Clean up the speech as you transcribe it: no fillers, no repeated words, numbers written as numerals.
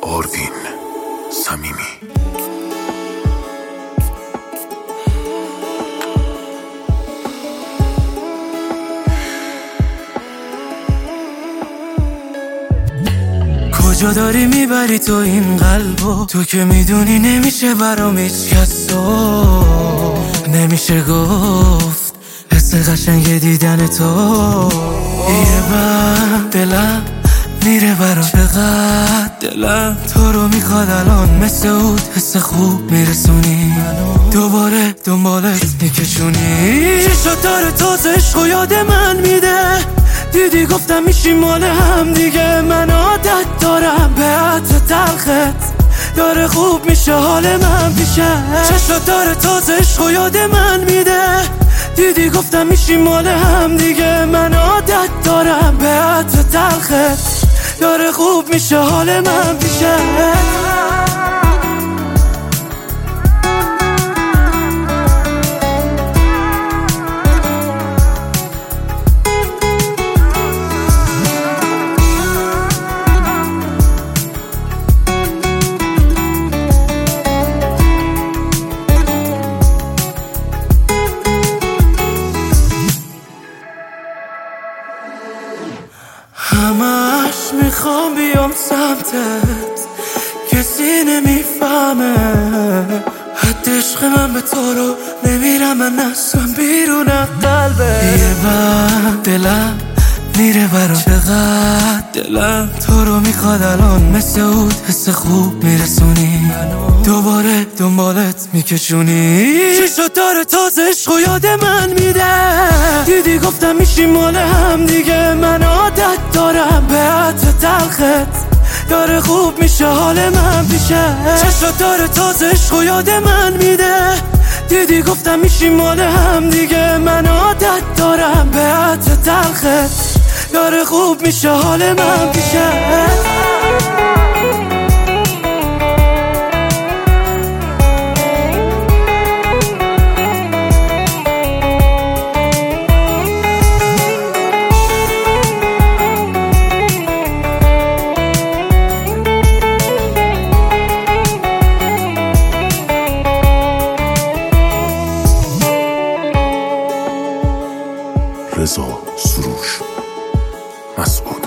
آروین صمیمی. کجا داری میبری تو این قلبو؟ تو که میدونی نمیشه برام هیچ کسو، نمیشه گفت حس قشنگ دیدن تو. یه من دلم میره برام، چقدر دلم تو رو میخواد الان، مثل اود حس خوب میرسونی، دوباره دنبالت میکشونی. چشات داره تازه عشق و یاد من میده، دیدی گفتم میشیم مال هم دیگه. من عادت دارم به عطر تلخت، داره خوب میشه حال من پیشه. چشات داره تازه عشق و یاد من میده، دیدی گفتم میشیم مال هم دیگه. من عادت دارم به عطر تلخت، داره خوب میشه حال من پیشه. همش میخوام بیام سمتت، کسی نمیفهمه حد عشق من به تو رو نمیرم من نسم بیرون قلبه. یه من دلم میره برام، چقدر دلم تو رو میخواد الان، مثل اود حس خوب میرسونی، دوباره دنبالت میکشونی. چشات داره تازه عشق و یاد من میده، دیدی گفتم میشیم مال هم دیگه. من عادت دارم به عطر تلخت، داره خوب میشه حال من پیشه. چشات داره تازه عشق و یاد من میده، دیدی گفتم میشیم مال هم دیگه. من عادت دارم به عطر تلخت، داره خوب میشه حال من پیشه. رضا سروش مسئول.